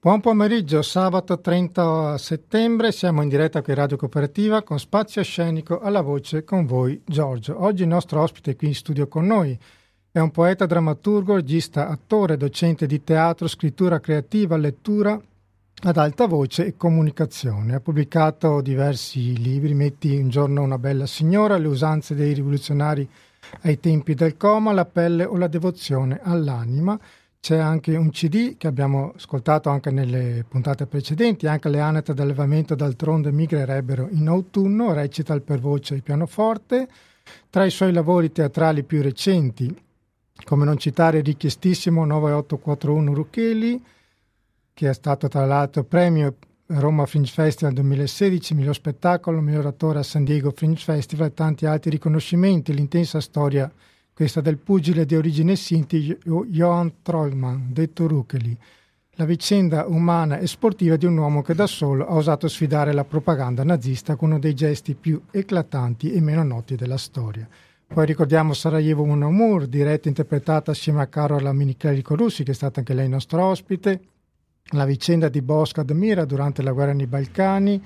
Buon pomeriggio, sabato 30 settembre, siamo in diretta qui Radio Cooperativa con Spazio Scenico, alla voce con voi Giorgio. Oggi il nostro ospite qui in studio con noi è un poeta, drammaturgo, regista, attore, docente di teatro, scrittura creativa, lettura ad alta voce e comunicazione. Ha pubblicato diversi libri, Metti un giorno una bella signora, Le usanze dei rivoluzionari ai tempi del coma, La pelle o la devozione all'anima. C'è anche un CD che abbiamo ascoltato anche nelle puntate precedenti, anche le anatre d'allevamento d'altronde migrerebbero in autunno, recita per voce e pianoforte. Tra i suoi lavori teatrali più recenti, come non citare il richiestissimo 9841 Rucheli, che è stato tra l'altro premio Roma Fringe Festival 2016, miglior spettacolo, miglior attore a San Diego Fringe Festival e tanti altri riconoscimenti, l'intensa storia questa del pugile di origine sinti Johan Trollman, detto Rucheli, la vicenda umana e sportiva di un uomo che da solo ha osato sfidare la propaganda nazista con uno dei gesti più eclatanti e meno noti della storia. Poi ricordiamo Sarajevo Un Amur, diretta e interpretata assieme a Carola Miniclerico Russi, che è stata anche lei nostro ospite, la vicenda di Bosco Admira durante la guerra nei Balcani,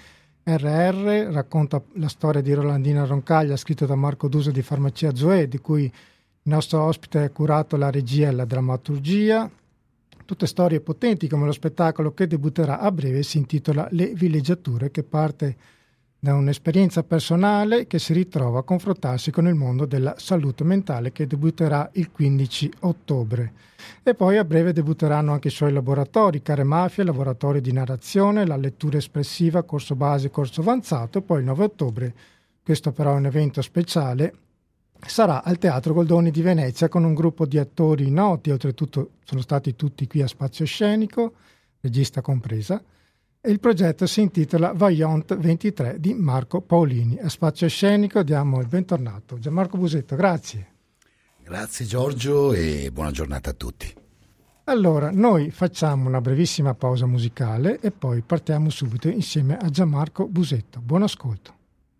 RR, racconta la storia di Rolandina Roncaglia, scritto da Marco Duso di Farmacia Zoe, di cui il nostro ospite ha curato la regia e la drammaturgia. Tutte storie potenti come lo spettacolo che debutterà a breve si intitola Le villeggiature, che parte da un'esperienza personale che si ritrova a confrontarsi con il mondo della salute mentale, che debutterà il 15 ottobre. E poi a breve debutteranno anche i suoi laboratori, Care Mafia, laboratorio di narrazione, la lettura espressiva, corso base, corso avanzato, e poi il 9 ottobre, questo però è un evento speciale, sarà al Teatro Goldoni di Venezia con un gruppo di attori noti, oltretutto sono stati tutti qui a Spazio Scenico, regista compresa, e il progetto si intitola Vaillant 23 di Marco Paolini. A Spazio Scenico diamo il bentornato Gianmarco Busetto, grazie. Grazie Giorgio e buona giornata a tutti. Allora, noi facciamo una brevissima pausa musicale e poi partiamo subito insieme a Gianmarco Busetto. Buon ascolto.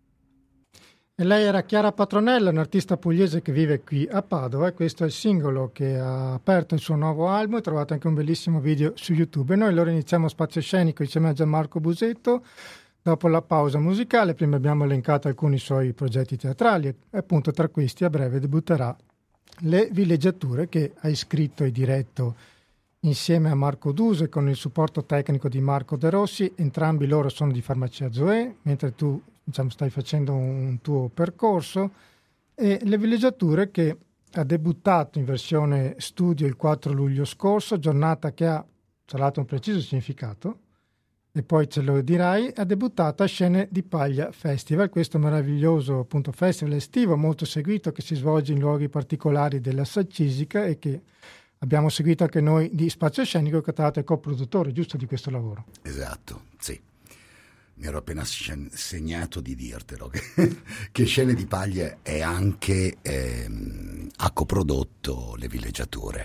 E lei era Chiara Patronella, un'artista pugliese che vive qui a Padova, e questo è il singolo che ha aperto il suo nuovo album. Trovate anche un bellissimo video su YouTube. E noi allora iniziamo Spazio Scenico insieme a Gianmarco Busetto. Dopo la pausa musicale, prima abbiamo elencato alcuni suoi progetti teatrali e appunto tra questi a breve debutterà Le villeggiature, che hai scritto e diretto insieme a Marco Duse con il supporto tecnico di Marco De Rossi. Entrambi loro sono di Farmacia Zoe, mentre tu stai facendo un tuo percorso, e Le villeggiature che ha debuttato in versione studio il 4 luglio scorso, giornata che ha, tra l'altro, un preciso significato, e poi ce lo dirai. Ha debuttato a Scene di Paglia Festival, questo meraviglioso appunto festival estivo molto seguito che si svolge in luoghi particolari della Saccisica e che abbiamo seguito anche noi di Spazio Scenico, che tra l'altro è coproduttore, giusto, di questo lavoro. Esatto, sì. Mi ero appena segnato di dirtelo che Scene di Paglia è anche ha coprodotto Le villeggiature.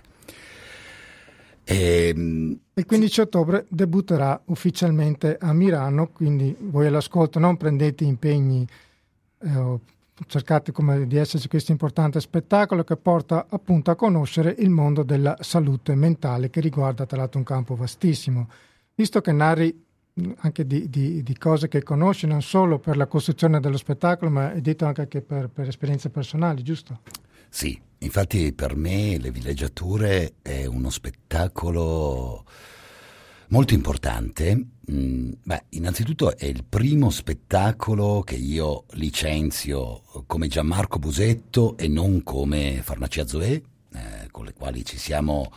Il 15 ottobre debutterà ufficialmente a Milano, quindi voi all'ascolto non prendete impegni, cercate come di esserci questo importante spettacolo che porta appunto a conoscere il mondo della salute mentale, che riguarda tra l'altro un campo vastissimo, visto che narri anche di cose che conosci non solo per la costruzione dello spettacolo, ma è detto anche che per esperienze personali, giusto? Sì, infatti per me Le villeggiature è uno spettacolo molto importante. Innanzitutto è il primo spettacolo che io licenzio come Gianmarco Busetto e non come Farmacia Zoe, con le quali ci siamo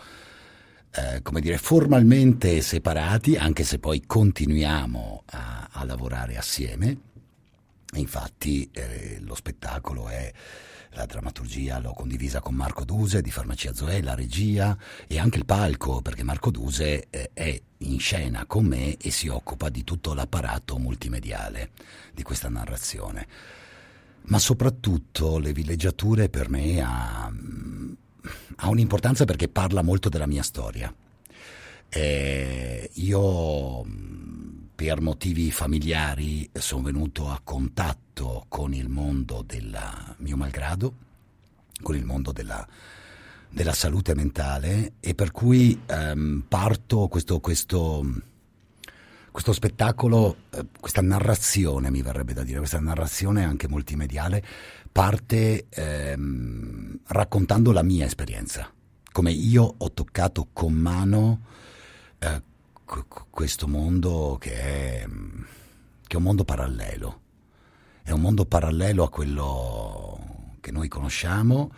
formalmente separati, anche se poi continuiamo a lavorare assieme. Infatti lo spettacolo è la drammaturgia, l'ho condivisa con Marco Duse di Farmacia Zoe, la regia e anche il palco, perché Marco Duse è in scena con me e si occupa di tutto l'apparato multimediale di questa narrazione. Ma soprattutto Le villeggiature per me ha un'importanza perché parla molto della mia storia. Io per motivi familiari sono venuto a contatto con il mondo del mio malgrado, con il mondo della della salute mentale, e per cui parto questo spettacolo, questa narrazione, mi verrebbe da dire, questa narrazione anche multimediale, parte raccontando la mia esperienza, come io ho toccato con mano questo mondo che è un mondo parallelo. È un mondo parallelo a quello che noi conosciamo,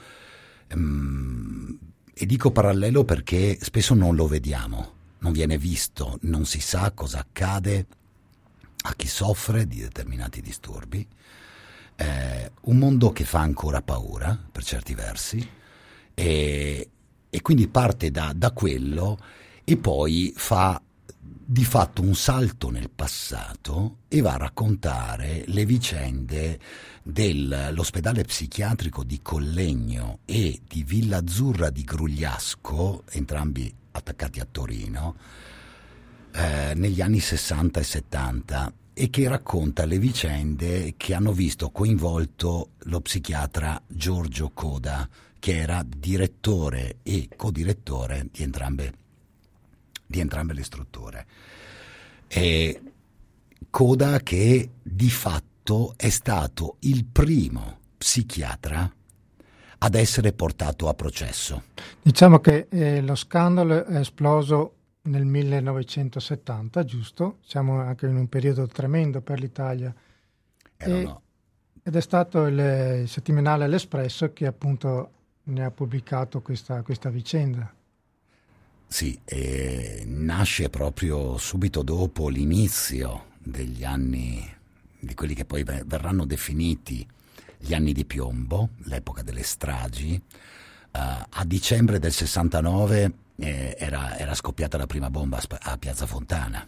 e dico parallelo perché spesso non lo vediamo, non viene visto, non si sa cosa accade a chi soffre di determinati disturbi. Un mondo che fa ancora paura per certi versi, e quindi parte da quello e poi fa di fatto un salto nel passato e va a raccontare le vicende dell'ospedale psichiatrico di Collegno e di Villa Azzurra di Grugliasco, entrambi attaccati a Torino, negli anni 60 e 70, e che racconta le vicende che hanno visto coinvolto lo psichiatra Giorgio Coda, che era direttore e codirettore di entrambe le strutture. E Coda, che di fatto è stato il primo psichiatra ad essere portato a processo. Diciamo che lo scandalo è esploso nel 1970, giusto? Siamo anche in un periodo tremendo per l'Italia. Ed è stato il settimanale L'Espresso che appunto ne ha pubblicato questa vicenda. Sì, nasce proprio subito dopo l'inizio degli anni, di quelli che poi verranno definiti gli anni di piombo, l'epoca delle stragi. A dicembre del 69 era scoppiata la prima bomba a Piazza Fontana,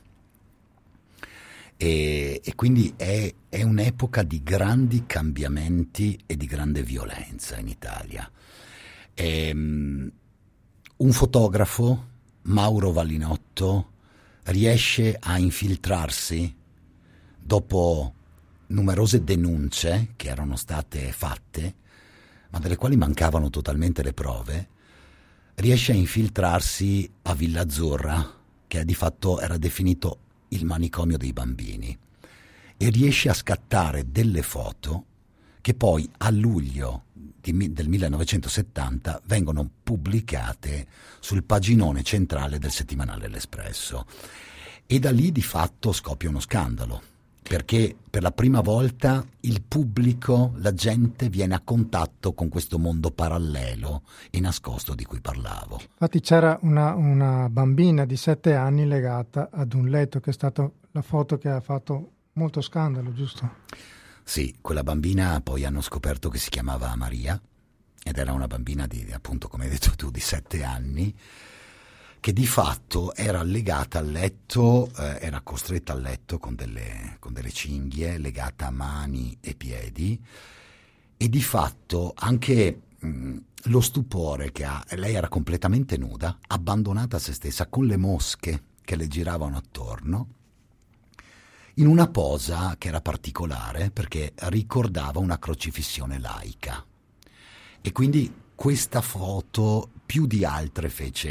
e quindi è un'epoca di grandi cambiamenti e di grande violenza in Italia. Un fotografo, Mauro Vallinotto, riesce a infiltrarsi dopo numerose denunce che erano state fatte, ma delle quali mancavano totalmente le prove. Riesce a infiltrarsi a Villa Azzurra, che di fatto era definito il manicomio dei bambini, e riesce a scattare delle foto che poi a luglio del 1970 vengono pubblicate sul paginone centrale del settimanale L'Espresso, e da lì di fatto scoppia uno scandalo, perché per la prima volta il pubblico, la gente, viene a contatto con questo mondo parallelo e nascosto di cui parlavo. Infatti c'era una bambina di 7 anni legata ad un letto, che è stata la foto che ha fatto molto scandalo, giusto? Sì, quella bambina poi hanno scoperto che si chiamava Maria, ed era una bambina di, appunto, come hai detto tu, di 7 anni, che di fatto era legata al letto, era costretta al letto con delle cinghie, legata a mani e piedi, e di fatto anche lo stupore che ha. Lei era completamente nuda, abbandonata a se stessa, con le mosche che le giravano attorno, in una posa che era particolare perché ricordava una crocifissione laica. E quindi questa foto più di altre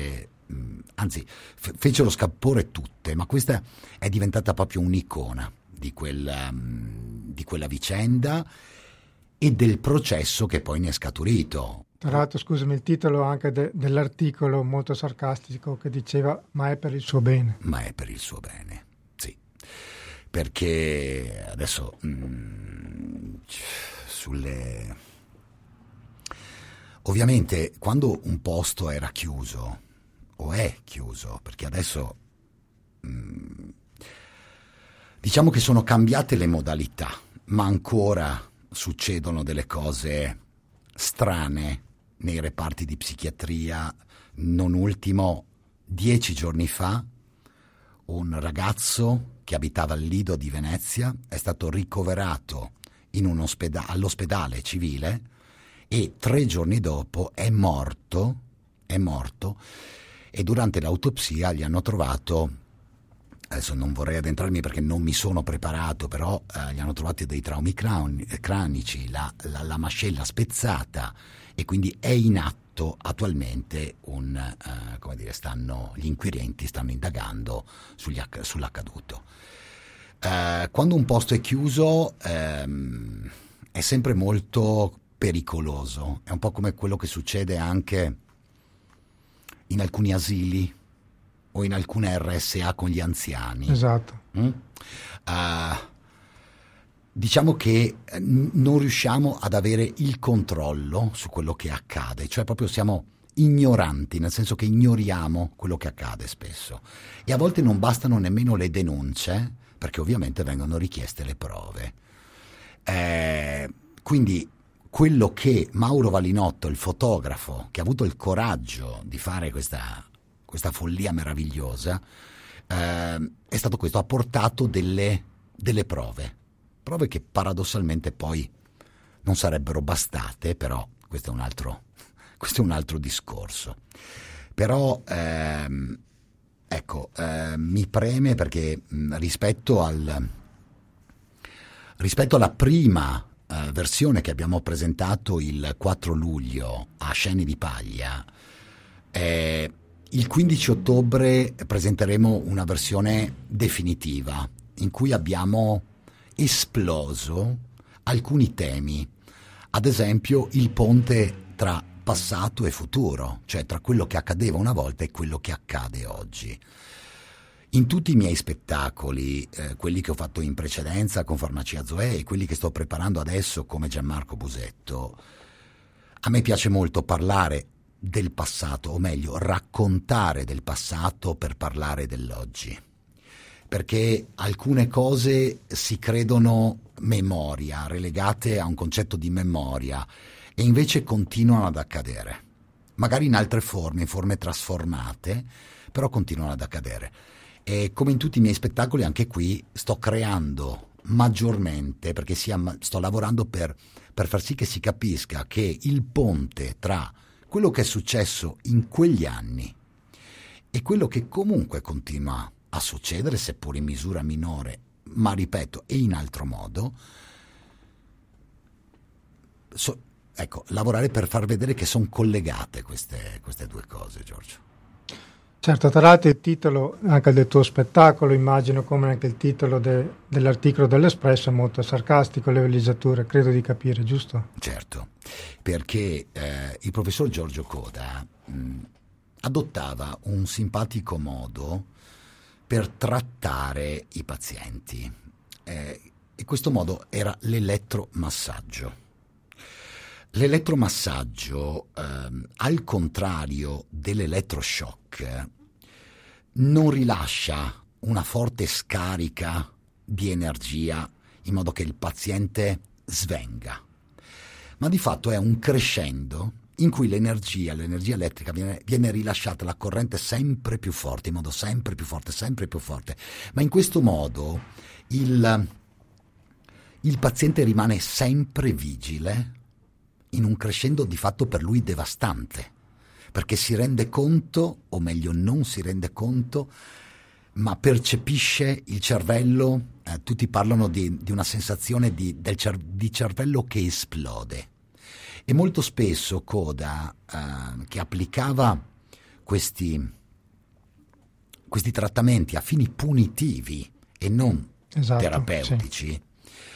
fecero scalpore tutte, ma questa è diventata proprio un'icona di quella vicenda e del processo che poi ne è scaturito. Tra l'altro, scusami, il titolo anche dell'articolo molto sarcastico, che diceva "ma è per il suo bene". Ma è per il suo bene, sì. Perché adesso ovviamente quando un posto era chiuso, o è chiuso, perché adesso diciamo che sono cambiate le modalità, ma ancora succedono delle cose strane nei reparti di psichiatria. Non ultimo, 10 giorni fa un ragazzo che abitava al Lido di Venezia è stato ricoverato all'ospedale civile, e 3 giorni dopo è morto, e durante l'autopsia gli hanno trovato, adesso non vorrei addentrarmi perché non mi sono preparato, però gli hanno trovato dei traumi cranici, la mascella spezzata, e quindi è in atto fatto attualmente gli inquirenti stanno indagando sull'accaduto. Quando un posto è chiuso è sempre molto pericoloso, è un po' come quello che succede anche in alcuni asili o in alcune RSA con gli anziani. Esatto. Diciamo che non riusciamo ad avere il controllo su quello che accade, cioè proprio siamo ignoranti, nel senso che ignoriamo quello che accade spesso, e a volte non bastano nemmeno le denunce, perché ovviamente vengono richieste le prove. Quindi quello che Mauro Valinotto, il fotografo, che ha avuto il coraggio di fare questa follia meravigliosa, è stato questo: ha portato delle prove che paradossalmente poi non sarebbero bastate, però questo è un altro discorso. Però mi preme perché rispetto alla prima versione che abbiamo presentato il 4 luglio a Scene di Paglia, il 15 ottobre presenteremo una versione definitiva in cui abbiamo esploso alcuni temi, ad esempio il ponte tra passato e futuro, cioè tra quello che accadeva una volta e quello che accade oggi. In tutti i miei spettacoli, quelli che ho fatto in precedenza con Farmacia Zoe e quelli che sto preparando adesso come Gianmarco Busetto, a me piace molto parlare del passato, o meglio, raccontare del passato per parlare dell'oggi. Perché alcune cose si credono memoria, relegate a un concetto di memoria, e invece continuano ad accadere. Magari in altre forme, in forme trasformate, però continuano ad accadere. E come in tutti i miei spettacoli, anche qui sto creando maggiormente, perché sto lavorando per far sì che si capisca che il ponte tra quello che è successo in quegli anni e quello che comunque continua a succedere, seppur in misura minore, ma ripeto, e in altro modo, lavorare per far vedere che sono collegate queste due cose, Giorgio. Certo, tra l'altro il titolo anche del tuo spettacolo, immagino, come anche il titolo dell'articolo dell'Espresso, è molto sarcastico, le veleggiature, credo di capire, giusto? Certo, perché il professor Giorgio Coda adottava un simpatico modo per trattare i pazienti, e questo modo era l'elettromassaggio. L'elettromassaggio, al contrario dell'elettroshock, non rilascia una forte scarica di energia in modo che il paziente svenga, ma di fatto è un crescendo in cui l'energia elettrica viene rilasciata, la corrente sempre più forte, in modo sempre più forte, ma in questo modo il paziente rimane sempre vigile, in un crescendo di fatto per lui devastante, perché si rende conto, o meglio non si rende conto, ma percepisce il cervello, tutti parlano di una sensazione di cervello che esplode. E molto spesso Coda, che applicava questi trattamenti a fini punitivi e non terapeutici, sì.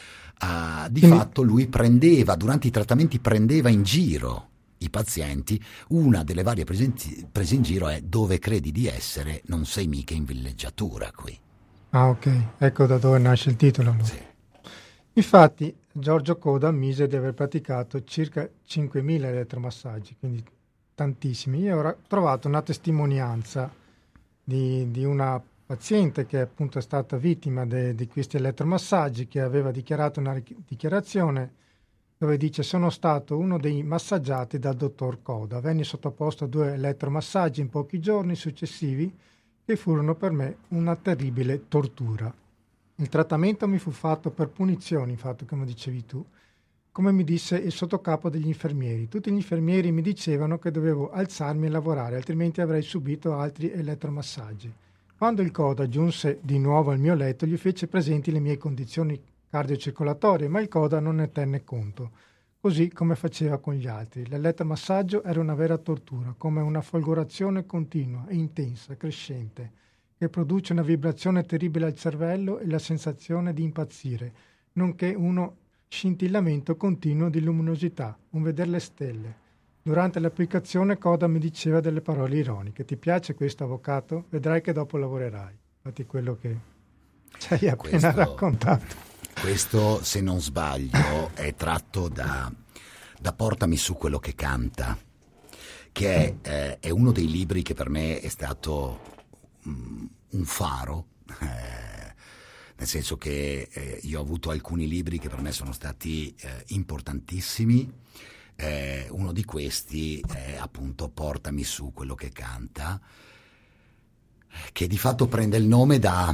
Fatto lui durante i trattamenti prendeva in giro i pazienti. Una delle varie prese in giro è: dove credi di essere? Non sei mica in villeggiatura qui. Ah, ok, ecco da dove nasce il titolo. Allora. Sì. Infatti Giorgio Coda ammise di aver praticato circa 5.000 elettromassaggi, quindi tantissimi. Io ho trovato una testimonianza di una paziente che appunto è stata vittima di questi elettromassaggi, che aveva dichiarato una dichiarazione dove dice: sono stato uno dei massaggiati dal dottor Coda, venni sottoposto a 2 elettromassaggi in pochi giorni successivi che furono per me una terribile tortura. Il trattamento mi fu fatto per punizione, infatti, come dicevi tu, come mi disse il sottocapo degli infermieri. Tutti gli infermieri mi dicevano che dovevo alzarmi e lavorare, altrimenti avrei subito altri elettromassaggi. Quando il Coda giunse di nuovo al mio letto, gli fece presenti le mie condizioni cardiocircolatorie, ma il Coda non ne tenne conto. così come faceva con gli altri. L'elettromassaggio era una vera tortura, come una folgorazione continua e intensa, crescente, che produce una vibrazione terribile al cervello e la sensazione di impazzire, nonché uno scintillamento continuo di luminosità, un vedere le stelle. Durante l'applicazione Coda mi diceva delle parole ironiche. Ti piace questo, avvocato? Vedrai che dopo lavorerai. Infatti quello che ci hai appena raccontato. Questo, se non sbaglio, è tratto da Portami su quello che canta, che è uno dei libri che per me è stato un faro, nel senso che io ho avuto alcuni libri che per me sono stati importantissimi. Uno di questi è appunto Portami su quello che canta, che di fatto prende il nome da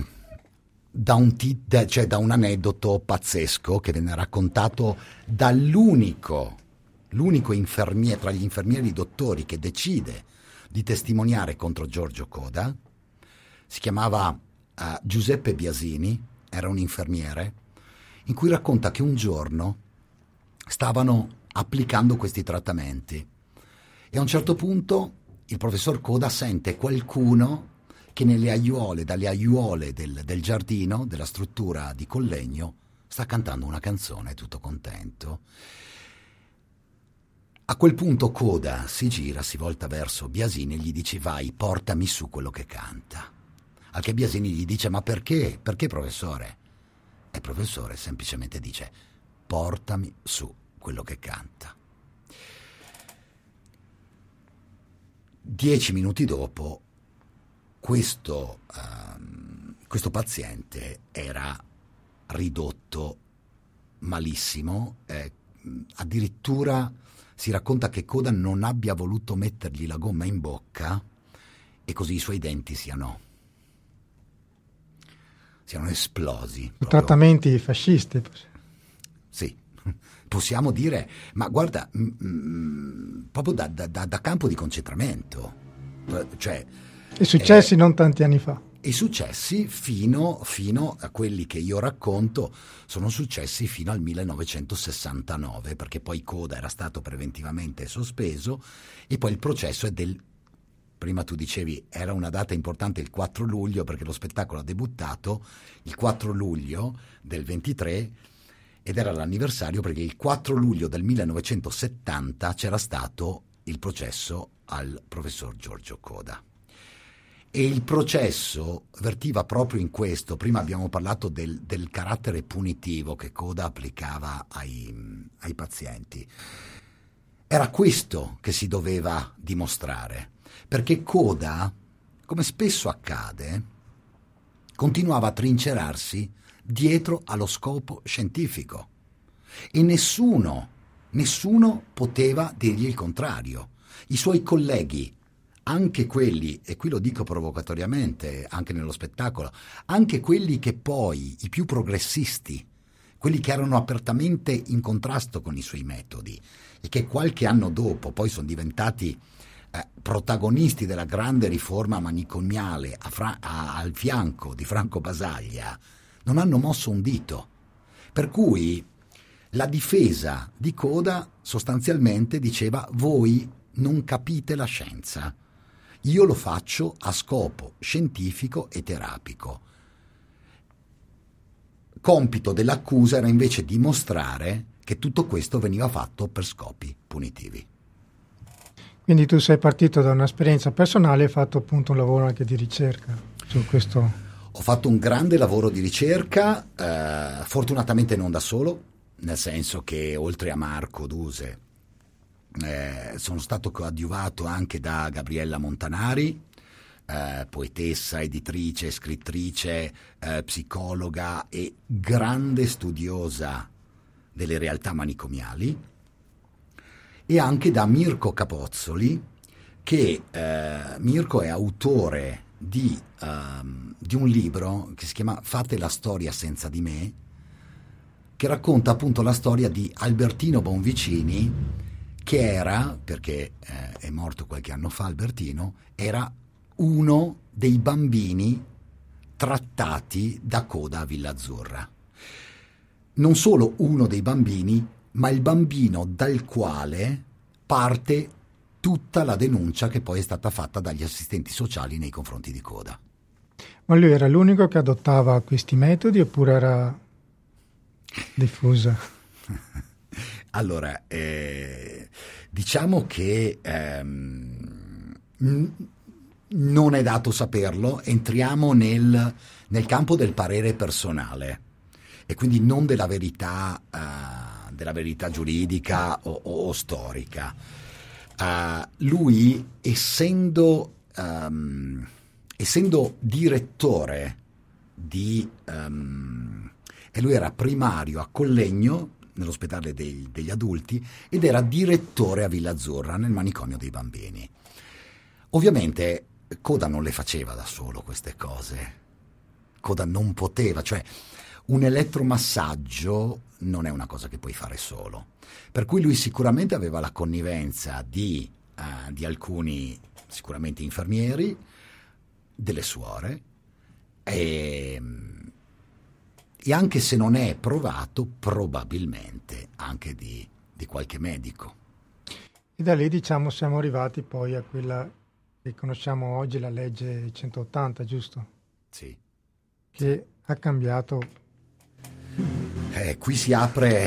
un aneddoto pazzesco che venne raccontato dall'unico infermiere tra gli infermieri dottori che decide di testimoniare contro Giorgio Coda. Si chiamava Giuseppe Biasini, era un infermiere, in cui racconta che un giorno stavano applicando questi trattamenti e a un certo punto il professor Coda sente qualcuno che dalle aiuole del giardino, della struttura di Collegno, sta cantando una canzone tutto contento. A quel punto Coda si gira, si volta verso Biasini e gli dice: vai, portami su quello che canta. Al che Biasini gli dice: ma perché? Perché, professore? E il professore semplicemente dice: portami su quello che canta. 10 minuti dopo questo paziente era ridotto malissimo, addirittura si racconta che Coda non abbia voluto mettergli la gomma in bocca e così i suoi denti siano esplosi. Trattamenti fascisti. Sì, possiamo dire, ma guarda, proprio da campo di concentramento, cioè I successi non tanti anni fa. I successi fino a quelli che io racconto sono successi fino al 1969, perché poi Coda era stato preventivamente sospeso e poi il processo è prima tu dicevi era una data importante, il 4 luglio, perché lo spettacolo ha debuttato il 4 luglio del 23 ed era l'anniversario perché il 4 luglio del 1970 c'era stato il processo al professor Giorgio Coda. E il processo vertiva proprio in questo. Prima abbiamo parlato del carattere punitivo che Coda applicava ai pazienti. Era questo che si doveva dimostrare, perché Coda, come spesso accade, continuava a trincerarsi dietro allo scopo scientifico e nessuno poteva dirgli il contrario. I suoi colleghi, anche quelli, e qui lo dico provocatoriamente anche nello spettacolo, anche quelli che poi, i più progressisti, quelli che erano apertamente in contrasto con i suoi metodi e che qualche anno dopo poi sono diventati protagonisti della grande riforma manicomiale al fianco di Franco Basaglia, non hanno mosso un dito. Per cui la difesa di Coda sostanzialmente diceva: voi non capite la scienza. Io lo faccio a scopo scientifico e terapico. Compito dell'accusa era invece dimostrare che tutto questo veniva fatto per scopi punitivi. Quindi tu sei partito da un'esperienza personale e hai fatto appunto un lavoro anche di ricerca su questo. Ho fatto un grande lavoro di ricerca, fortunatamente non da solo, nel senso che oltre a Marco Duse sono stato coadiuvato anche da Gabriella Montanari, poetessa, editrice, scrittrice, psicologa e grande studiosa delle realtà manicomiali, e anche da Mirko Capozzoli, che Mirko è autore di un libro che si chiama Fate la storia senza di me, che racconta appunto la storia di Albertino Bonvicini, che era, perché è morto qualche anno fa Albertino, era uno dei bambini trattati da Coda a Villa Azzurra. Non solo uno dei bambini, ma il bambino dal quale parte tutta la denuncia che poi è stata fatta dagli assistenti sociali nei confronti di Coda. Ma lui era l'unico che adottava questi metodi oppure era diffusa? Allora, diciamo che non è dato saperlo, entriamo nel campo del parere personale e quindi non della verità giuridica o storica. Lui, essendo direttore e lui era primario a Collegno, nell'ospedale degli adulti, ed era direttore a Villa Azzurra, nel manicomio dei bambini. Ovviamente Coda non le faceva da solo queste cose. Coda non poteva, cioè un elettromassaggio non è una cosa che puoi fare solo. Per cui lui sicuramente aveva la connivenza di alcuni, sicuramente infermieri, delle suore, e anche se non è provato, probabilmente anche di qualche medico. E da lì, diciamo, siamo arrivati poi a quella che conosciamo oggi, la legge 180, giusto? Sì. Che ha cambiato. Qui si apre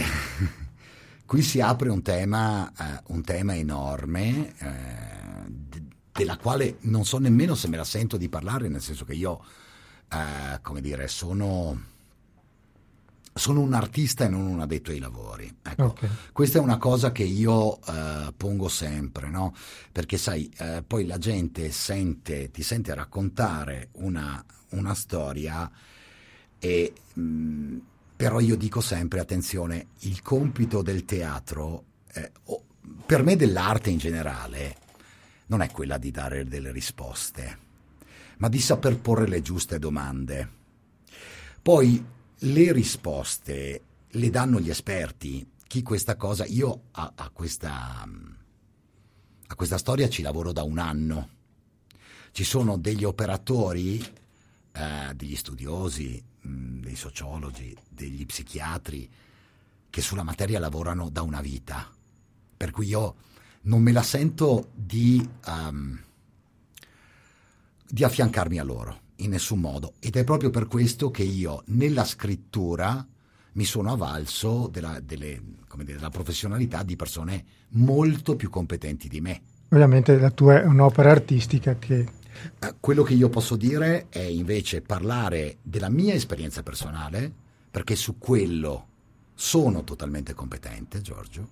un tema enorme, della quale non so nemmeno se me la sento di parlare, nel senso che io, come dire, sono un artista e non un addetto ai lavori. Ecco, okay. Questa è una cosa che io pongo sempre, no? Perché sai, poi la gente ti sente raccontare una storia e però io dico sempre, attenzione, il compito del teatro, per me dell'arte in generale, non è quella di dare delle risposte, ma di saper porre le giuste domande. Poi le risposte le danno gli esperti. Chi questa cosa, io a questa storia ci lavoro da un anno. Ci sono degli operatori, degli studiosi, dei sociologi, degli psichiatri che sulla materia lavorano da una vita, per cui io non me la sento di affiancarmi a loro in nessun modo, ed è proprio per questo che io nella scrittura mi sono avvalso della professionalità di persone molto più competenti di me. Ovviamente la tua è un'opera artistica che... Quello che io posso dire è invece parlare della mia esperienza personale, perché su quello sono totalmente competente, Giorgio,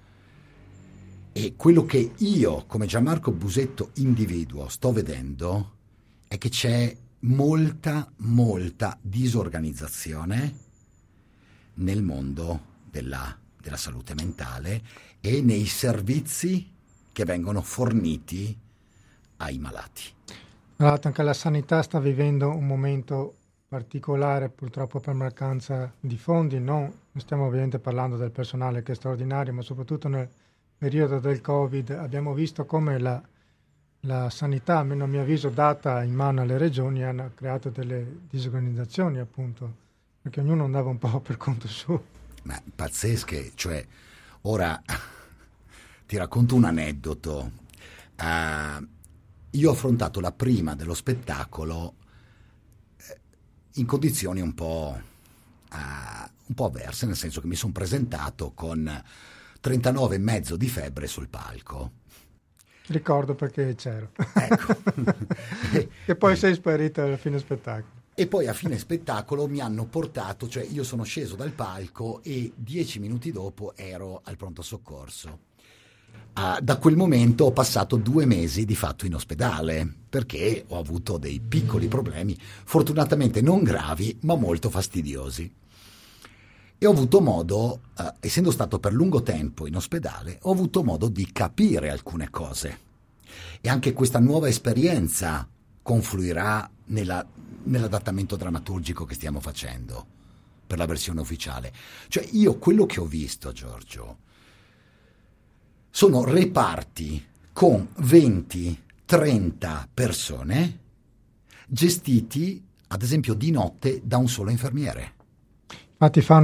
e quello che io, come Gianmarco Busetto individuo, sto vedendo è che c'è molta disorganizzazione nel mondo della salute mentale e nei servizi che vengono forniti ai malati. Tra l'altro anche la sanità sta vivendo un momento particolare, purtroppo per mancanza di fondi. Non stiamo ovviamente parlando del personale che è straordinario, ma soprattutto nel periodo del Covid abbiamo visto come la sanità, almeno a mio avviso, data in mano alle regioni, hanno creato delle disorganizzazioni, appunto, perché ognuno andava un po' per conto suo. Ma pazzesche, cioè, ora ti racconto un aneddoto. Io ho affrontato la prima dello spettacolo in condizioni un po' avverse, nel senso che mi sono presentato con 39,5 di febbre sul palco. Ricordo perché c'ero. Ecco. E poi sei sparito alla fine spettacolo. E poi a fine spettacolo mi hanno portato, cioè io sono sceso dal palco e 10 minuti dopo ero al pronto soccorso. Da quel momento ho passato 2 mesi di fatto in ospedale perché ho avuto dei piccoli problemi, fortunatamente non gravi ma molto fastidiosi, e ho avuto modo, essendo stato per lungo tempo in ospedale, ho avuto modo di capire alcune cose, e anche questa nuova esperienza confluirà nell'adattamento drammaturgico che stiamo facendo per la versione ufficiale. Cioè io quello che ho visto, Giorgio, sono reparti con 20-30 persone gestiti, ad esempio, di notte da un solo infermiere. Infatti fanno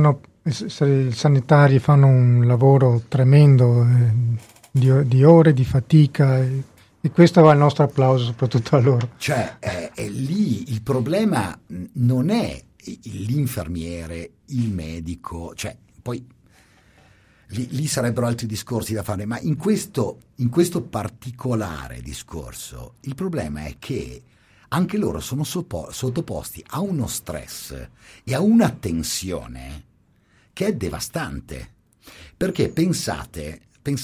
I sanitari fanno un lavoro tremendo, di ore di fatica, e questo va il nostro applauso soprattutto a loro. Cioè, lì il problema non è l'infermiere, il medico, cioè poi lì sarebbero altri discorsi da fare, ma in questo particolare discorso il problema è che anche loro sono sottoposti a uno stress e a una tensione che è devastante, perché pensate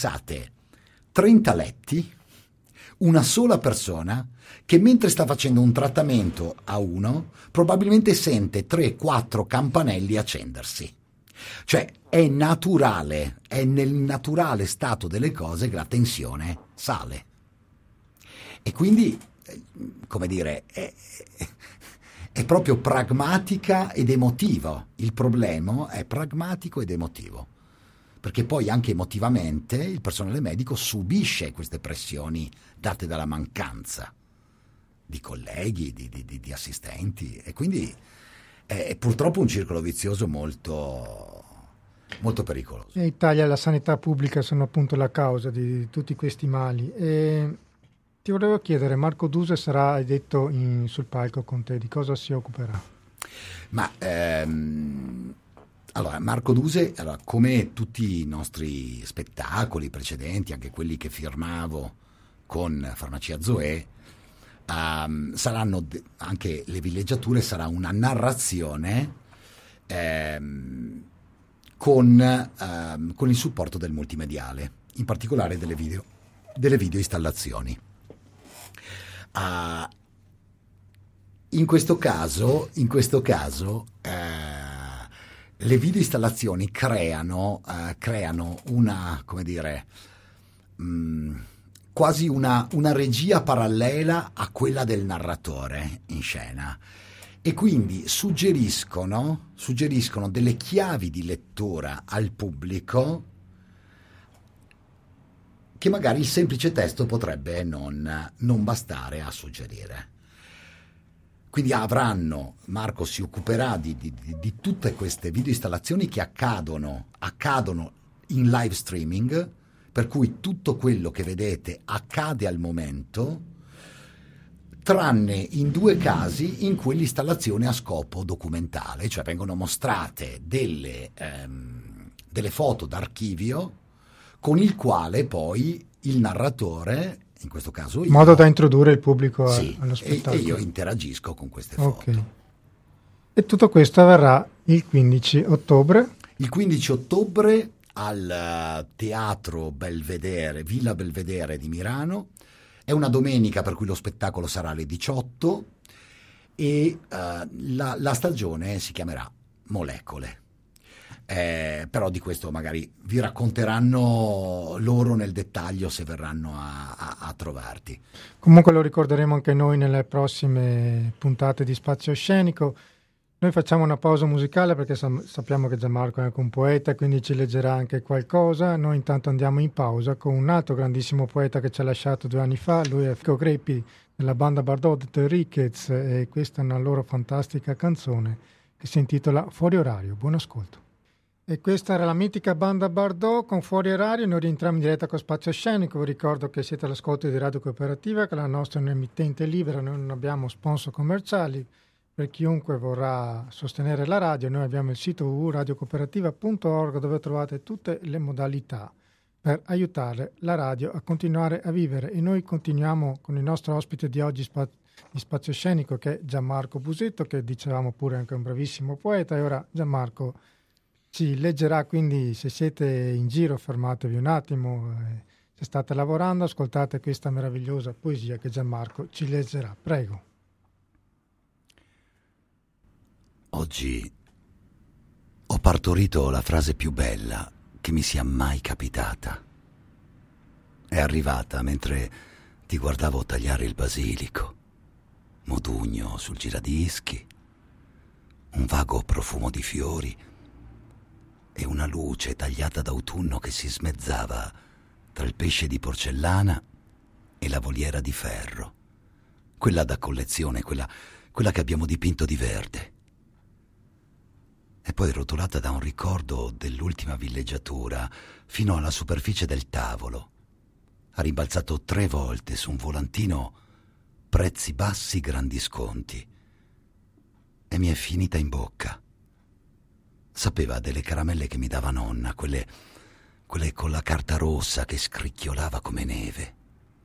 30 letti, una sola persona che mentre sta facendo un trattamento a uno probabilmente sente 3-4 campanelli accendersi. Cioè è naturale, è nel naturale stato delle cose che la tensione sale. E quindi, come dire, è proprio pragmatica ed emotivo. Il problema è pragmatico ed emotivo, perché poi anche emotivamente il personale medico subisce queste pressioni date dalla mancanza di colleghi, di assistenti, e quindi è purtroppo un circolo vizioso molto, molto pericoloso. In Italia la sanità pubblica sono appunto la causa di tutti questi mali. E ti volevo chiedere, Marco Duse sarà, hai detto, sul palco con te, di cosa si occuperà? Ma allora, Marco Duse, come tutti i nostri spettacoli precedenti, anche quelli che firmavo con Farmacia Zoe, saranno anche le villeggiature, sarà una narrazione con il supporto del multimediale, in particolare delle video installazioni. In questo caso le video installazioni creano una, come dire, quasi una regia parallela a quella del narratore in scena, e quindi suggeriscono delle chiavi di lettura al pubblico che magari il semplice testo potrebbe non bastare a suggerire. Quindi Marco si occuperà di tutte queste video installazioni che accadono in live streaming, per cui tutto quello che vedete accade al momento, tranne in 2 casi in cui l'installazione ha scopo documentale, cioè vengono mostrate delle foto d'archivio con il quale poi il narratore, in questo caso io, in modo da introdurre il pubblico allo spettacolo. E io interagisco con queste foto. Okay. E tutto questo avverrà il 15 ottobre? Il 15 ottobre al Teatro Belvedere, Villa Belvedere di Milano. È una domenica, per cui lo spettacolo sarà alle 18 e la stagione si chiamerà Molecole. Però di questo magari vi racconteranno loro nel dettaglio se verranno a trovarti. Comunque lo ricorderemo anche noi nelle prossime puntate di Spazio Scenico. Noi facciamo una pausa musicale perché sappiamo che Gianmarco è anche un poeta, quindi ci leggerà anche qualcosa. Noi intanto andiamo in pausa con un altro grandissimo poeta che ci ha lasciato 2 anni fa. Lui è Fico Greppi della banda Bardot de Ricketts, e questa è una loro fantastica canzone che si intitola Fuori Orario. Buon ascolto. E questa era la mitica banda Bardot con Fuori Orario. Noi rientriamo in diretta con Spazio Scenico. Vi ricordo che siete all'ascolto di Radio Cooperativa, che la nostra è un'emittente libera, noi non abbiamo sponsor commerciali. Per chiunque vorrà sostenere la radio, noi abbiamo il sito www.radiocooperativa.org, dove trovate tutte le modalità per aiutare la radio a continuare a vivere. E noi continuiamo con il nostro ospite di oggi di Spazio Scenico, che è Gianmarco Busetto, che dicevamo pure anche un bravissimo poeta. E ora Gianmarco ci leggerà, quindi se siete in giro fermatevi un attimo, se state lavorando ascoltate questa meravigliosa poesia che Gianmarco ci leggerà. Prego. Oggi ho partorito la frase più bella che mi sia mai capitata. È arrivata mentre ti guardavo tagliare il basilico, modugno sul giradischi, un vago profumo di fiori e una luce tagliata d'autunno che si smezzava tra il pesce di porcellana e la voliera di ferro, quella da collezione, quella che abbiamo dipinto di verde. e poi rotolata da un ricordo dell'ultima villeggiatura fino alla superficie del tavolo. Ha rimbalzato 3 volte su un volantino prezzi bassi, grandi sconti, e mi è finita in bocca. Sapeva delle caramelle che mi dava nonna, quelle con la carta rossa che scricchiolava come neve.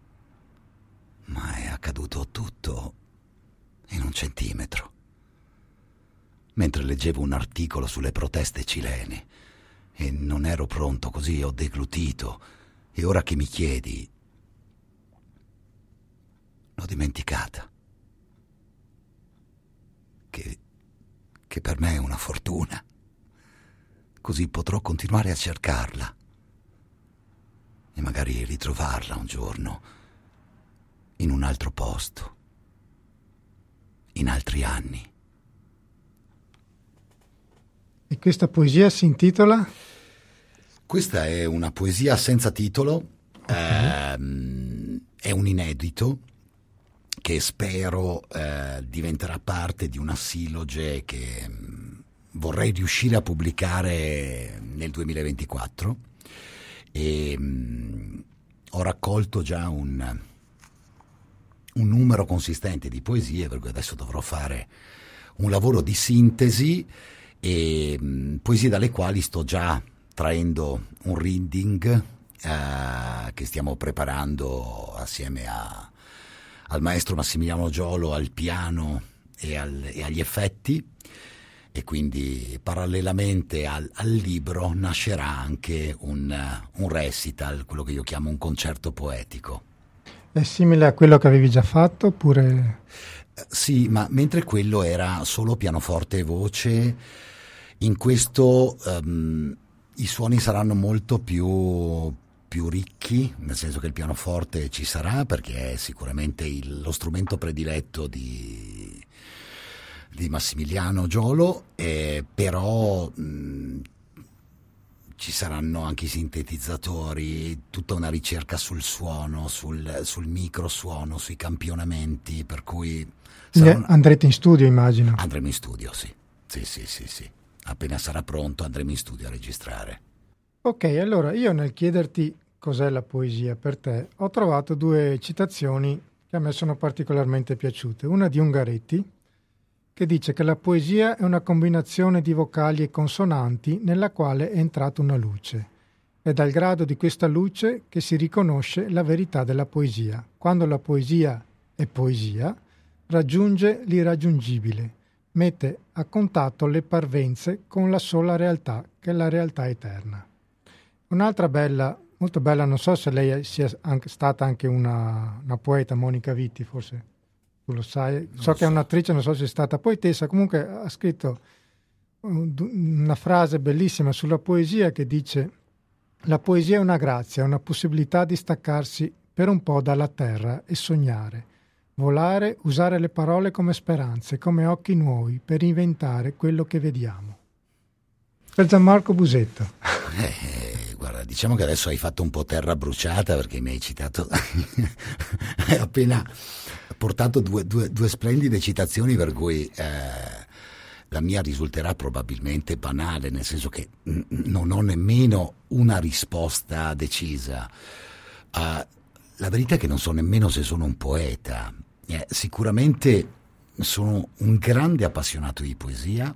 Ma è accaduto tutto in 1 centimetro. Mentre leggevo un articolo sulle proteste cilene e non ero pronto, così ho deglutito, e ora che mi chiedi, l'ho dimenticata. Che per me è una fortuna. Così potrò continuare a cercarla e magari ritrovarla un giorno in un altro posto, in altri anni. E questa poesia si intitola? Questa è una poesia senza titolo, è un inedito che spero diventerà parte di una silloge che vorrei riuscire a pubblicare nel 2024, e ho raccolto già un numero consistente di poesie, per cui adesso dovrò fare un lavoro di sintesi, e poesie dalle quali sto già traendo un reading che stiamo preparando assieme al maestro Massimiliano Giolo al piano e agli effetti, e quindi parallelamente al libro nascerà anche un recital, quello che io chiamo un concerto poetico. È simile a quello che avevi già fatto, oppure? Sì, ma mentre quello era solo pianoforte e voce, in questo i suoni saranno molto più ricchi, nel senso che il pianoforte ci sarà perché è sicuramente lo strumento prediletto di Massimiliano Giolo, però ci saranno anche i sintetizzatori, tutta una ricerca sul suono, sul microsuono, sui campionamenti, per cui andrete in studio, immagino. Andremo in studio, sì. Sì. Appena sarà pronto andremo in studio a registrare. Ok, allora io nel chiederti cos'è la poesia per te ho trovato 2 citazioni che a me sono particolarmente piaciute. Una di Ungaretti, che dice che la poesia è una combinazione di vocali e consonanti nella quale è entrata una luce. È dal grado di questa luce che si riconosce la verità della poesia. Quando la poesia è poesia, raggiunge l'irraggiungibile, mette a contatto le parvenze con la sola realtà, che è la realtà eterna. Un'altra bella, molto bella, non so se lei sia stata anche una poeta, Monica Vitti, forse tu lo sai. So che è un'attrice, non so se è stata poetessa, comunque ha scritto una frase bellissima sulla poesia che dice: la poesia è una grazia, è una possibilità di staccarsi per un po' dalla terra e sognare, volare, usare le parole come speranze, come occhi nuovi per inventare quello che vediamo. Per Gianmarco Busetto. Guarda, diciamo che adesso hai fatto un po' terra bruciata perché mi hai citato hai appena portato due splendide citazioni, per cui la mia risulterà probabilmente banale, nel senso che non ho nemmeno una risposta decisa. La verità è che non so nemmeno se sono un poeta. Sicuramente sono un grande appassionato di poesia.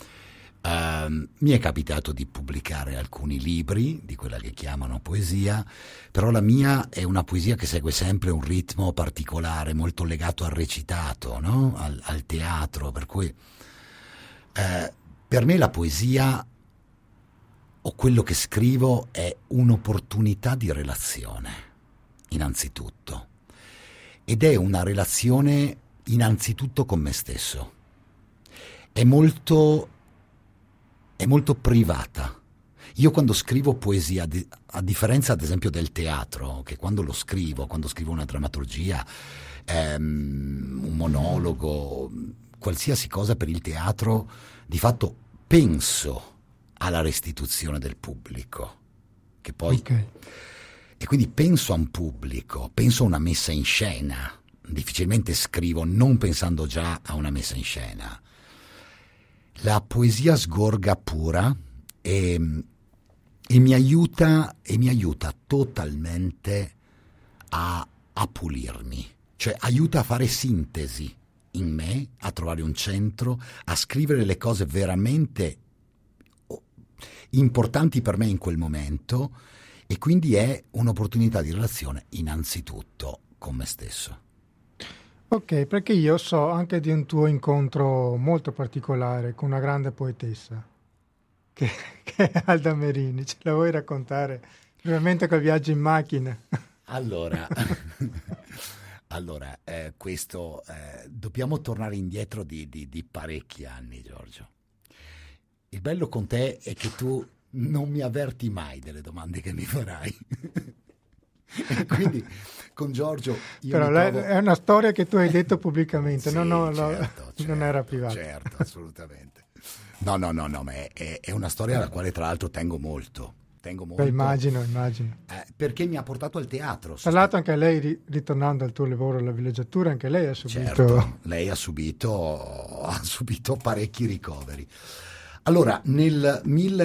Mi è capitato di pubblicare alcuni libri di quella che chiamano poesia, però la mia è una poesia che segue sempre un ritmo particolare, molto legato al recitato, no? al teatro, per cui per me la poesia o quello che scrivo è un'opportunità di relazione, innanzitutto, ed è una relazione innanzitutto con me stesso. È molto privata. Io quando scrivo poesia, a differenza ad esempio del teatro, che quando scrivo una drammaturgia, un monologo, qualsiasi cosa per il teatro, di fatto penso alla restituzione del pubblico, che poi Okay. E quindi penso a un pubblico, penso a una messa in scena. Difficilmente scrivo non pensando già a una messa in scena. la poesia sgorga pura e mi aiuta totalmente a pulirmi, cioè aiuta a fare sintesi in me, a trovare un centro, a scrivere le cose veramente importanti per me in quel momento, e quindi è un'opportunità di relazione innanzitutto con me stesso. Ok, perché io so anche di un tuo incontro molto particolare con una grande poetessa, che è Alda Merini. Ce la vuoi raccontare? Ovviamente col viaggio in macchina. Allora, questo dobbiamo tornare indietro di parecchi anni, Giorgio. Il bello con te è che tu non mi avverti mai delle domande che mi farai. E quindi con Giorgio io però trovo... è una storia che tu hai detto pubblicamente, Sì, certo, non era privata. Certo, assolutamente. No, ma è una storia alla quale tra l'altro tengo molto. Beh, immagino. Perché mi ha portato al teatro. Tra l'altro anche lei, ritornando al tuo lavoro alla villeggiatura, anche lei ha subito... Certo, lei ha subito parecchi ricoveri. Allora, nel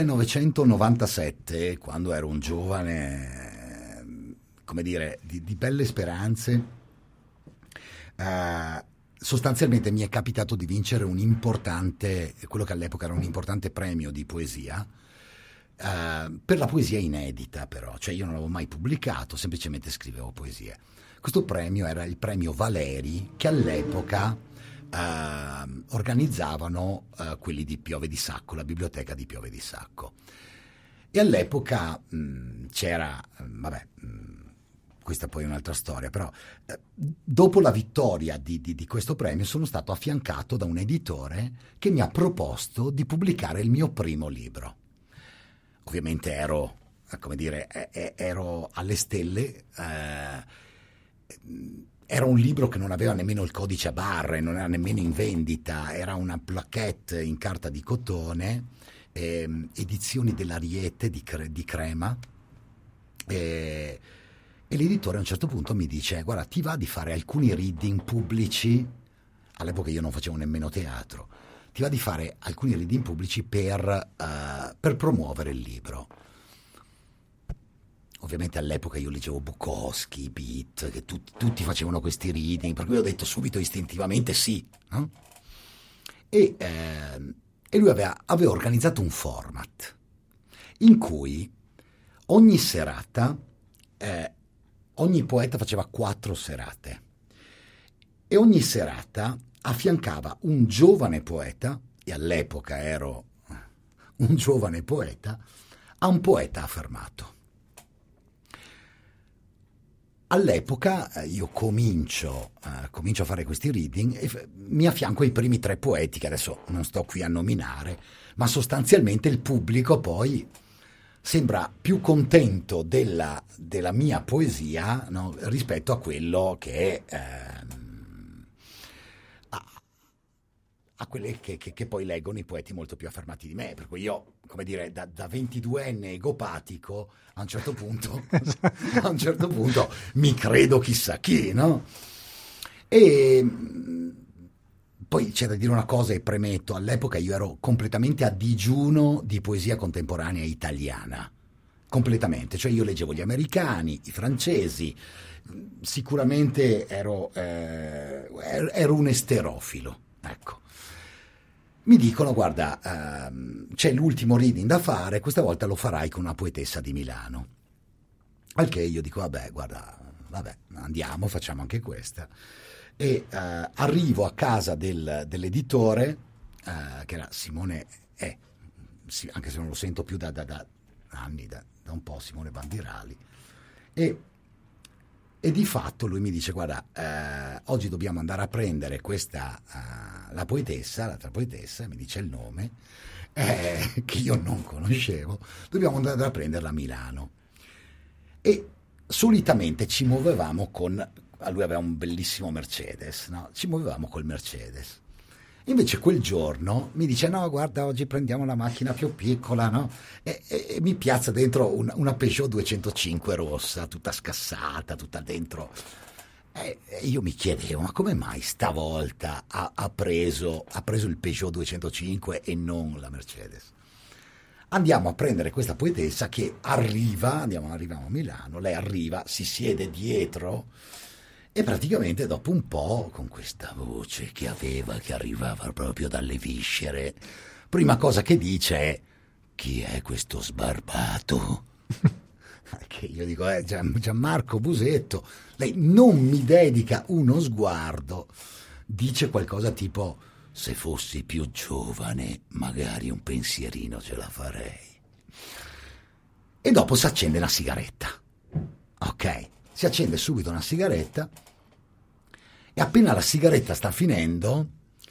1997, quando ero un giovane, come dire, di belle speranze, sostanzialmente mi è capitato di vincere quello che all'epoca era un importante premio di poesia, per la poesia inedita però, cioè io non l'avevo mai pubblicato, semplicemente scrivevo poesie. Questo premio era il premio Valeri, che all'epoca organizzavano quelli di Piove di Sacco, la biblioteca di Piove di Sacco. E all'epoca c'era, questa poi è un'altra storia, però dopo la vittoria di questo premio sono stato affiancato da un editore che mi ha proposto di pubblicare il mio primo libro. Ovviamente ero alle stelle, era un libro che non aveva nemmeno il codice a barre, non era nemmeno in vendita, era una plaquette in carta di cotone, edizioni dell'Ariete di Crema, e l'editore a un certo punto mi dice: guarda, ti va di fare alcuni reading pubblici? All'epoca io non facevo nemmeno teatro. Ti va di fare alcuni reading pubblici per promuovere il libro. Ovviamente all'epoca io leggevo Bukowski, Beat, che tutti facevano questi reading, per cui ho detto subito istintivamente sì, no? E lui aveva organizzato un format in cui ogni serata, ogni poeta faceva 4 serate, e ogni serata affiancava un giovane poeta, e all'epoca ero un giovane poeta, a un poeta affermato. All'epoca io comincio a fare questi reading e mi affianco ai primi 3 poeti, che adesso non sto qui a nominare, ma sostanzialmente il pubblico poi sembra più contento della mia poesia, no, rispetto a quello che a quelle che poi leggono i poeti molto più affermati di me, per cui io, come dire, da 22enne egopatico a un certo punto mi credo chissà chi, no? E poi c'è da dire una cosa, e premetto, all'epoca io ero completamente a digiuno di poesia contemporanea italiana, completamente, cioè io leggevo gli americani, i francesi, sicuramente ero un esterofilo, ecco. Mi dicono: guarda, c'è l'ultimo reading da fare, questa volta lo farai con una poetessa di Milano. Al che io dico: vabbè, andiamo, facciamo anche questa. E arrivo a casa dell'editore, che era Simone, anche se non lo sento più da anni, da un po', Simone Bandirali, e di fatto lui mi dice: guarda, oggi dobbiamo andare a prendere l'altra poetessa, mi dice il nome, che io non conoscevo, dobbiamo andare a prenderla a Milano. E solitamente ci muovevamo lui aveva un bellissimo Mercedes, no? Ci muovevamo col Mercedes. Invece quel giorno mi dice: no, guarda, oggi prendiamo una macchina più piccola, no? E mi piazza dentro una Peugeot 205 rossa, tutta scassata, tutta dentro. Io mi chiedevo, ma come mai stavolta ha preso il Peugeot 205 e non la Mercedes? Andiamo a prendere questa poetessa che arriviamo a Milano, lei arriva, si siede dietro e praticamente dopo un po', con questa voce che arrivava proprio dalle viscere, prima cosa che dice è: chi è questo sbarbato? Che io dico, Gianmarco Busetto. Lei non mi dedica uno sguardo, dice qualcosa tipo: se fossi più giovane magari un pensierino ce la farei. E dopo si accende una sigaretta. Ok, si accende subito una sigaretta e appena la sigaretta sta finendo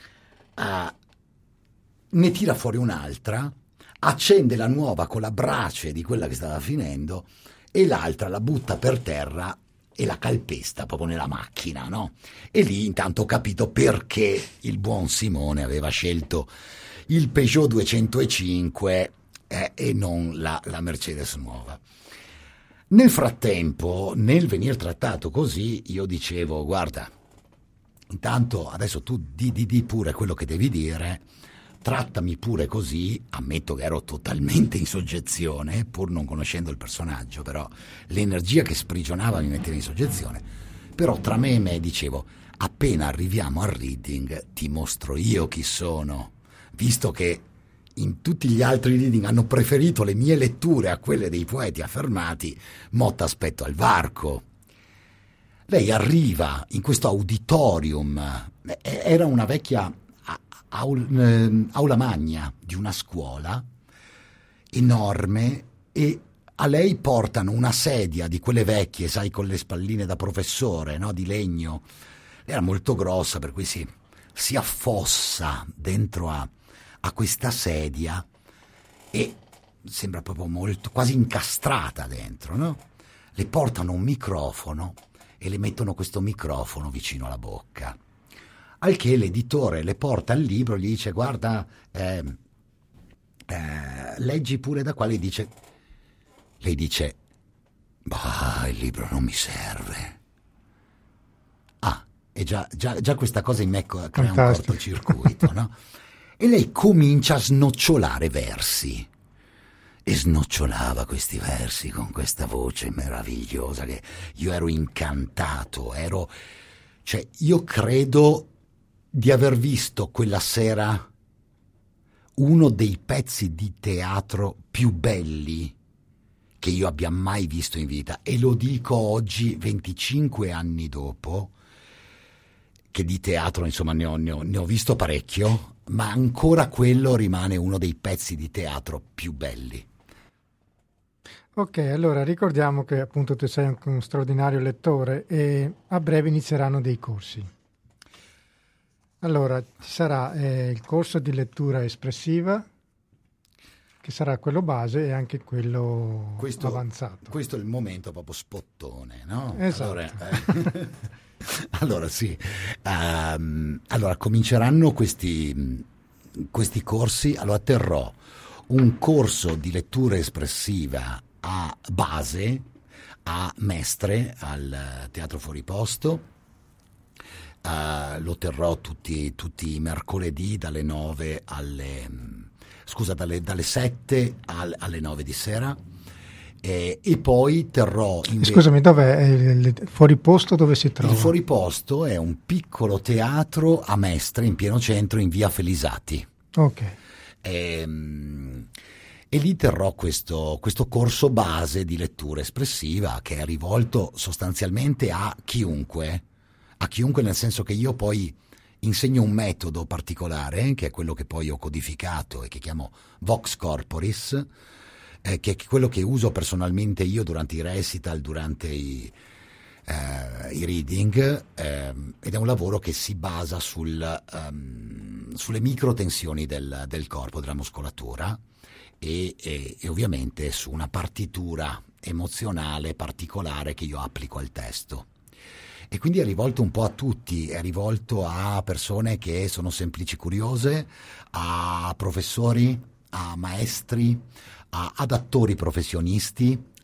ne tira fuori un'altra, accende la nuova con la brace di quella che stava finendo e l'altra la butta per terra e la calpesta proprio nella macchina, no? E lì intanto ho capito perché il buon Simone aveva scelto il Peugeot 205 e non la Mercedes nuova. Nel frattempo, nel venir trattato così, io dicevo: guarda, intanto adesso tu di pure quello che devi dire, trattami pure così. Ammetto che ero totalmente in soggezione, pur non conoscendo il personaggio, però l'energia che sprigionava mi metteva in soggezione. Però tra me e me dicevo: appena arriviamo al reading ti mostro io chi sono, visto che in tutti gli altri reading hanno preferito le mie letture a quelle dei poeti affermati, mo t'aspetto al varco. Lei arriva in questo auditorium, era una vecchia aula magna di una scuola enorme, e a lei portano una sedia di quelle vecchie, sai, con le spalline da professore, no? Di legno. Era molto grossa, per cui si affossa dentro a questa sedia e sembra proprio molto, quasi incastrata dentro, no? Le portano un microfono e le mettono questo microfono vicino alla bocca. Al che l'editore le porta il libro, gli dice: guarda, leggi pure da qua. Lei dice: bah, il libro non mi serve. E già questa cosa in me crea un cortocircuito, no? E lei comincia a snocciolare versi. E snocciolava questi versi con questa voce meravigliosa che io ero incantato. Cioè, io credo di aver visto quella sera uno dei pezzi di teatro più belli che io abbia mai visto in vita, e lo dico oggi, 25 anni dopo, che di teatro insomma ne ho visto parecchio, ma ancora quello rimane uno dei pezzi di teatro più belli. Ok, allora ricordiamo che appunto tu sei un straordinario lettore e a breve inizieranno dei corsi. Allora, ci sarà il corso di lettura espressiva, che sarà quello base, e anche quello avanzato. Questo è il momento proprio spottone, no? Esatto. Allora sì. Allora cominceranno questi corsi. Allora terrò un corso di lettura espressiva a base, a Mestre, al Teatro Fuori Posto. Lo terrò tutti i mercoledì dalle 7 alle 9 di sera, e poi terrò invece... Scusami, dov'è il Fuori Posto, dove si trova? Il Fuori Posto è un piccolo teatro a Mestre, in pieno centro, in via Felisati. Ok. E lì terrò questo corso base di lettura espressiva, che è rivolto sostanzialmente a chiunque, nel senso che io poi insegno un metodo particolare, che è quello che poi ho codificato e che chiamo Vox Corporis, che è quello che uso personalmente io durante i recital, durante i reading, ed è un lavoro che si basa sulle microtensioni del corpo, della muscolatura, e ovviamente su una partitura emozionale particolare che io applico al testo. E quindi è rivolto un po' a tutti, è rivolto a persone che sono semplici curiose, a professori, a maestri, ad attori professionisti,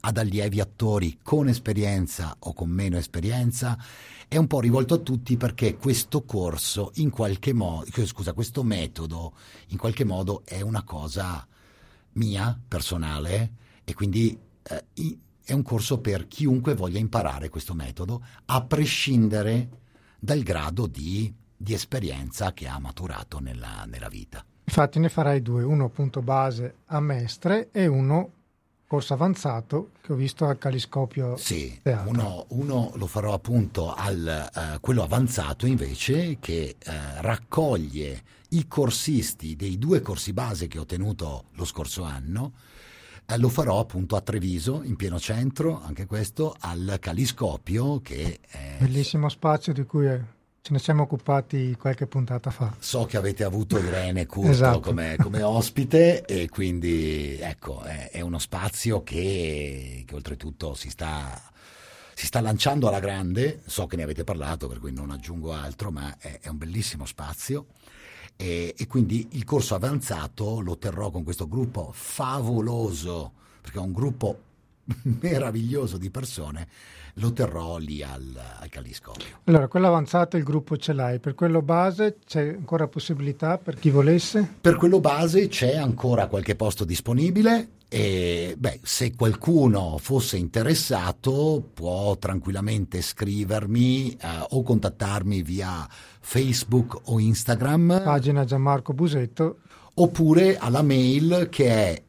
ad allievi attori con esperienza o con meno esperienza, è un po' rivolto a tutti, perché questo corso in qualche modo, questo metodo in qualche modo è una cosa mia, personale, e quindi è un corso per chiunque voglia imparare questo metodo, a prescindere dal grado di esperienza che ha maturato nella vita. Infatti ne farai due, uno appunto base a Mestre e uno corso avanzato che ho visto al Caliscopio. Sì, Teatro. uno lo farò appunto al quello avanzato invece, che raccoglie i corsisti dei 2 corsi base che ho tenuto lo scorso anno. Lo farò appunto a Treviso, in pieno centro, anche questo, al Caliscopio, che è... Bellissimo spazio di cui ce ne siamo occupati qualche puntata fa. So che avete avuto Irene Curto Esatto. come ospite, e quindi ecco, è uno spazio che oltretutto si sta lanciando alla grande. So che ne avete parlato, per cui non aggiungo altro, ma è un bellissimo spazio. E quindi il corso avanzato lo terrò con questo gruppo favoloso, perché è un gruppo meraviglioso di persone, lo terrò lì al Caliscopio. Allora, quello avanzato il gruppo ce l'hai, per quello base c'è ancora possibilità per chi volesse? Per quello base c'è ancora qualche posto disponibile, e se qualcuno fosse interessato può tranquillamente scrivermi o contattarmi via Facebook o Instagram, Pagina Gianmarco Busetto, oppure alla mail che è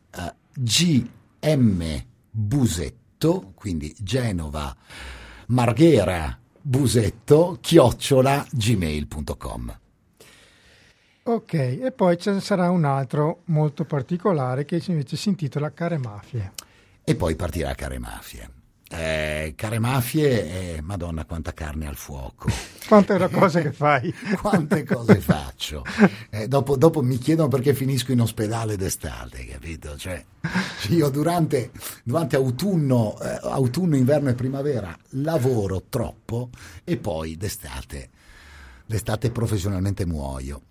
gmbusetto, quindi Genova Marghera Busetto @gmail.com. ok, e poi ce sarà un altro molto particolare che invece si intitola Care Mafie. E poi partirà Care Mafie. Care Mafie, Madonna quanta carne al fuoco. Quante cose che fai. Quante cose faccio. Dopo mi chiedono perché finisco in ospedale d'estate, capito? Cioè, io durante autunno, inverno e primavera lavoro troppo, e poi d'estate professionalmente muoio.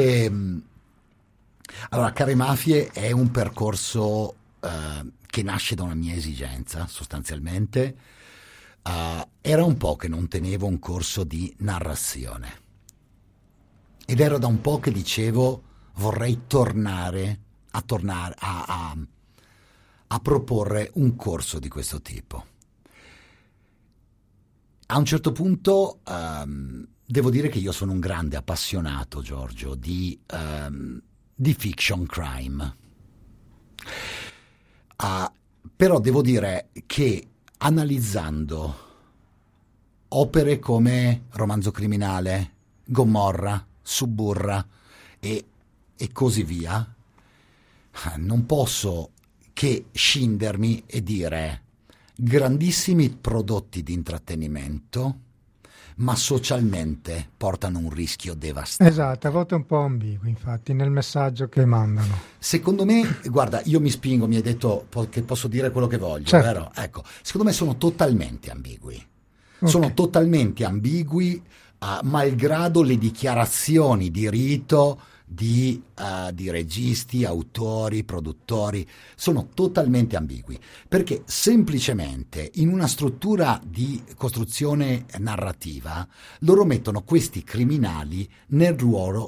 Allora, Care Mafie è un percorso che nasce da una mia esigenza, sostanzialmente. Era un po' che non tenevo un corso di narrazione, ed era da un po' che dicevo vorrei tornare a proporre un corso di questo tipo. A un certo punto devo dire che io sono un grande appassionato, Giorgio, di fiction crime. Però devo dire che analizzando opere come Romanzo Criminale, Gomorra, Suburra e così via, non posso che scindermi e dire grandissimi prodotti di intrattenimento, ma socialmente portano un rischio devastante. Esatto, a volte un po' ambiguo, infatti, nel messaggio che mandano. Secondo me, guarda, io mi spingo, mi hai detto che posso dire quello che voglio, certo. Vero? Ecco, secondo me sono totalmente ambigui. Okay. Sono totalmente ambigui, malgrado le dichiarazioni di rito di registi, autori, produttori. Sono totalmente ambigui, perché semplicemente in una struttura di costruzione narrativa loro mettono questi criminali nel ruolo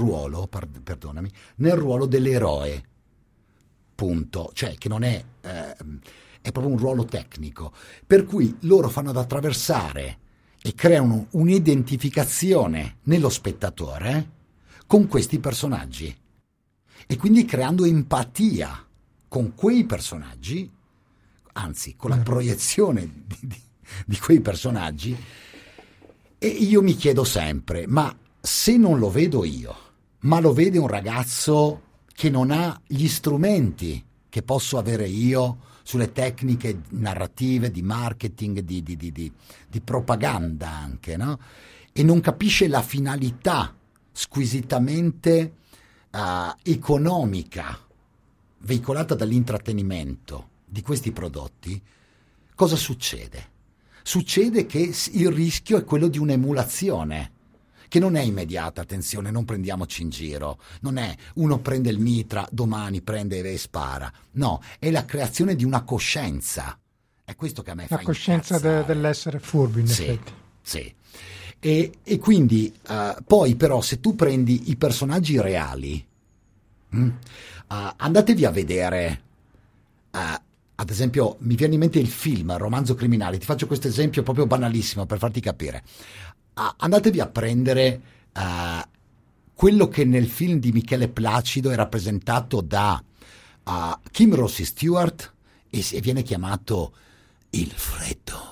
dell'eroe, punto. Cioè, che non è proprio un ruolo tecnico, per cui loro fanno ad attraversare e creano un'identificazione nello spettatore con questi personaggi, e quindi creando empatia con quei personaggi, anzi con la proiezione di quei personaggi. E io mi chiedo sempre, ma se non lo vedo io, ma lo vede un ragazzo che non ha gli strumenti che posso avere io sulle tecniche narrative, di marketing, di propaganda anche, no? E non capisce la finalità squisitamente economica veicolata dall'intrattenimento di questi prodotti, cosa succede? Succede che il rischio è quello di un'emulazione, che non è immediata, attenzione, non prendiamoci in giro, non è uno prende il mitra, domani prende e spara, no, è la creazione di una coscienza È questo che a me la fa coscienza dell'essere furbi, in effetti. Sì. E quindi poi però se tu prendi i personaggi reali, andatevi a vedere, ad esempio mi viene in mente il film Romanzo Criminale, ti faccio questo esempio proprio banalissimo per farti capire. Andatevi a prendere quello che nel film di Michele Placido è rappresentato da Kim Rossi Stewart e viene chiamato il freddo.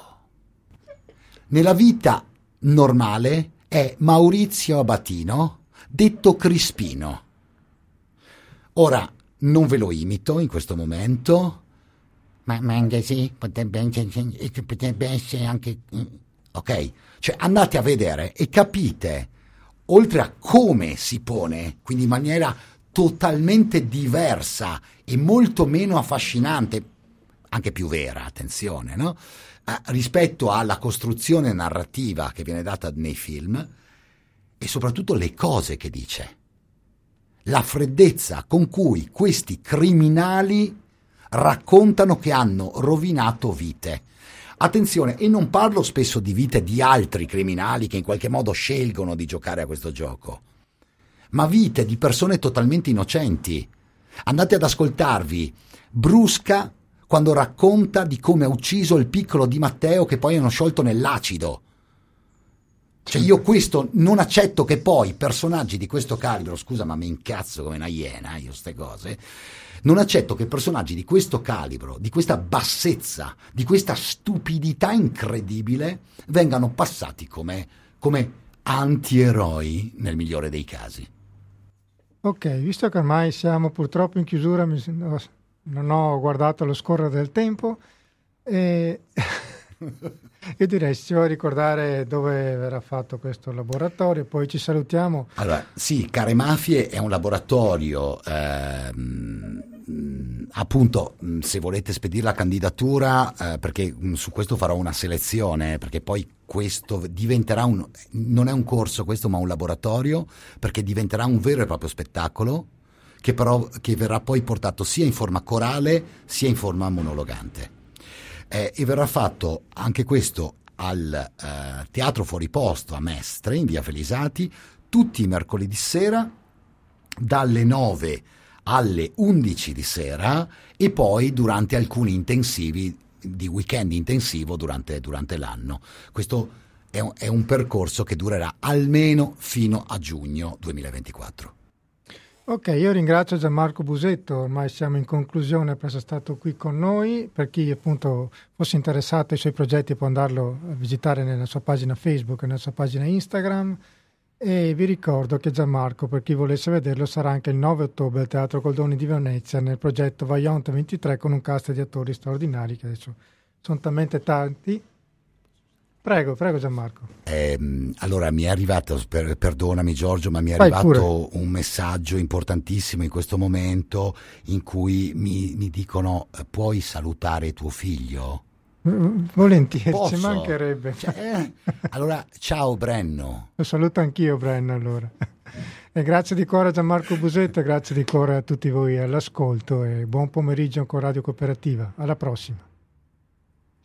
Nella vita normale è Maurizio Abatino, detto Crispino. Ora, non ve lo imito in questo momento, ma anche sì, potrebbe essere anche... Ok? Cioè andate a vedere e capite, oltre a come si pone, quindi in maniera totalmente diversa e molto meno affascinante, anche più vera, attenzione, no? Rispetto alla costruzione narrativa che viene data nei film e soprattutto le cose che dice. La freddezza con cui questi criminali raccontano che hanno rovinato vite. Attenzione, e non parlo spesso di vite di altri criminali che in qualche modo scelgono di giocare a questo gioco, ma vite di persone totalmente innocenti. Andate ad ascoltarvi Brusca quando racconta di come ha ucciso il piccolo Di Matteo che poi hanno sciolto nell'acido. Cioè io questo non accetto che poi personaggi di questo calibro, scusa ma mi incazzo come una iena io ste cose, non accetto che personaggi di questo calibro, di questa bassezza, di questa stupidità incredibile vengano passati come antieroi nel migliore dei casi. Ok, visto che ormai siamo purtroppo in chiusura, non ho guardato lo scorrere del tempo e io direi ci vuoi ricordare dove verrà fatto questo laboratorio, poi ci salutiamo. Allora, sì, Care Mafie è un laboratorio, appunto, se volete spedire la candidatura, perché su questo farò una selezione, perché poi questo diventerà non è un corso questo, ma un laboratorio, perché diventerà un vero e proprio spettacolo, che verrà poi portato sia in forma corale sia in forma monologante. E verrà fatto anche questo al Teatro Fuori Posto a Mestre, in via Felisati, tutti i mercoledì sera dalle 9 alle 11 di sera e poi durante alcuni intensivi di weekend intensivo durante l'anno. Questo è un percorso che durerà almeno fino a giugno 2024. Ok, io ringrazio Gianmarco Busetto, ormai siamo in conclusione per essere stato qui con noi. Per chi appunto fosse interessato ai suoi progetti può andarlo a visitare nella sua pagina Facebook e nella sua pagina Instagram. E vi ricordo che Gianmarco, per chi volesse vederlo, sarà anche il 9 ottobre al Teatro Goldoni di Venezia nel progetto Vaillant 23 con un cast di attori straordinari che adesso sono talmente tanti. Prego Gianmarco. Allora mi è arrivato, perdonami Giorgio, ma mi è Vai arrivato pure. un messaggio importantissimo in questo momento in cui mi dicono puoi salutare tuo figlio? Volentieri, Posso? ci mancherebbe. Allora ciao Brenno. Lo saluto anch'io Brenno allora. E grazie di cuore a Gianmarco Busetto e grazie di cuore a tutti voi all'ascolto e buon pomeriggio con Radio Cooperativa. Alla prossima.